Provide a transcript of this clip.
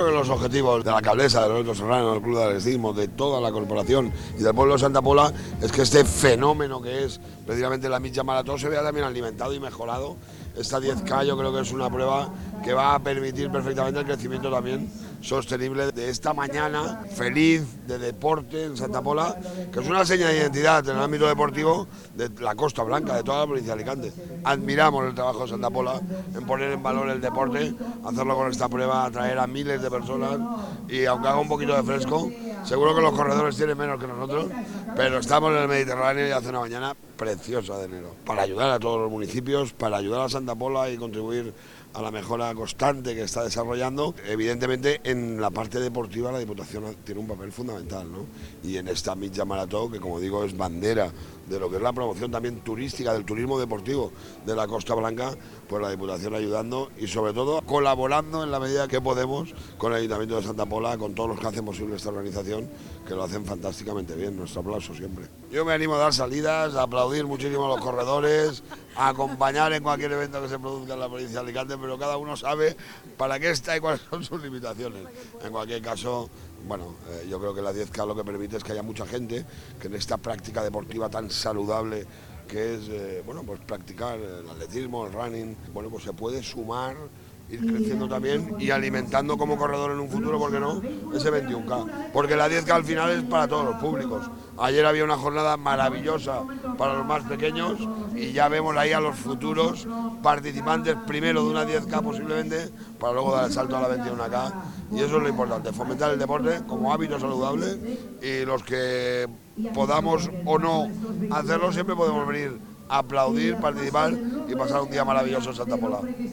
creo que los objetivos de la alcaldesa, de Loreto Serrano, del Club de Atletismo, de toda la corporación y del pueblo de Santa Pola es que este fenómeno que es precisamente la Mitja Marató se vea también alimentado y mejorado. Esta 10K yo creo que es una prueba que va a permitir perfectamente el crecimiento también sostenible de esta mañana feliz de deporte en Santa Pola, que es una seña de identidad en el ámbito deportivo de la Costa Blanca, de toda la provincia de Alicante. Admiramos el trabajo de Santa Pola en poner en valor el deporte, hacerlo con esta prueba, atraer a miles de personas y aunque haga un poquito de fresco, seguro que los corredores tienen menos que nosotros, pero estamos en el Mediterráneo y hace una mañana preciosa de enero. Para ayudar a todos los municipios, para ayudar a Santa Pola y contribuir a la mejora constante que está desarrollando. Evidentemente en la parte deportiva la Diputación tiene un papel fundamental, ¿no? Y en esta Mitja Marató, que como digo es bandera de lo que es la promoción también turística, del turismo deportivo de la Costa Blanca, pues la Diputación ayudando y sobre todo colaborando en la medida que podemos con el Ayuntamiento de Santa Pola, con todos los que hacen posible esta organización, que lo hacen fantásticamente bien. Nuestro aplauso siempre. Yo me animo a dar salidas, a aplaudir muchísimo a los corredores, a acompañar en cualquier evento que se produzca en la provincia de Alicante, pero cada uno sabe para qué está y cuáles son sus limitaciones. En cualquier caso, bueno, yo creo que la 10K lo que permite es que haya mucha gente que en esta práctica deportiva tan saludable que es, bueno, pues practicar el atletismo, el running, bueno, pues se puede sumar, ir creciendo también y alimentando como corredor en un futuro, ¿por qué no?, ese 21K. Porque la 10K al final es para todos los públicos. Ayer había una jornada maravillosa para los más pequeños y ya vemos ahí a los futuros participantes primero de una 10K posiblemente para luego dar el salto a la 21K. Y eso es lo importante, fomentar el deporte como hábito saludable y los que podamos o no hacerlo siempre podemos venir a aplaudir, participar y pasar un día maravilloso en Santa Pola.